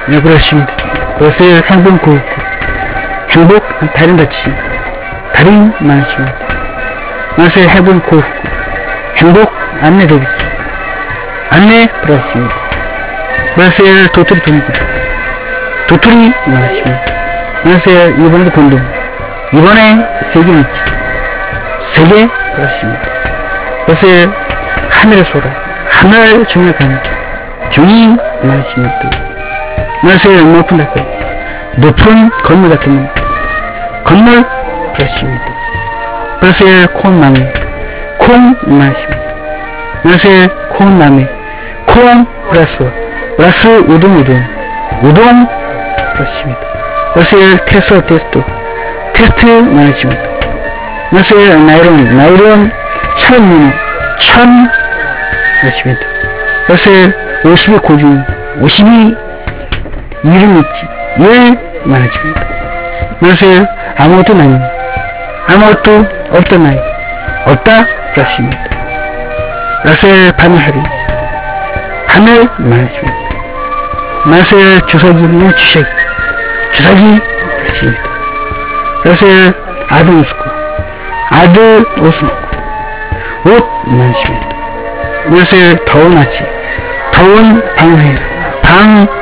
네, 그렇습니다. 그것을 행복 구호. 행복, 다른 다치. 다른 많습니다. 그것을 행복 구호. 행복 안내되겠습니다. 안내 그렇습니다. 그것을 도토리 돕니다. 도토리 많습니다. 그것을 이번에도 건동. 이번에 세개 있지. 세개 그렇습니다. 그것을 하늘에 쏘라. 하늘 정력합니다. 종이 많습니다. 그것을 높은 닭을. 높은 건물 같은 건 건물 그렇습니다. 그것을 콩나무. 콩 많습니다. 그것을 콩나무. 콩 플러스 우동 그렇습니다. 그것을 테스트 많습니다. 그것을 나이론 천 그렇습니다. 그것을 50의 고중 52 일은 있지 일 많아집니다. 그것을 아무것도 없던 나이 없다 그렇습니다. 그것을 하늘 많아집니다. 그것을 주사기는 주사기 그렇습니다. 그것을 아들 옷 많습니다. 그것을 더운 아침 더운 방해라 방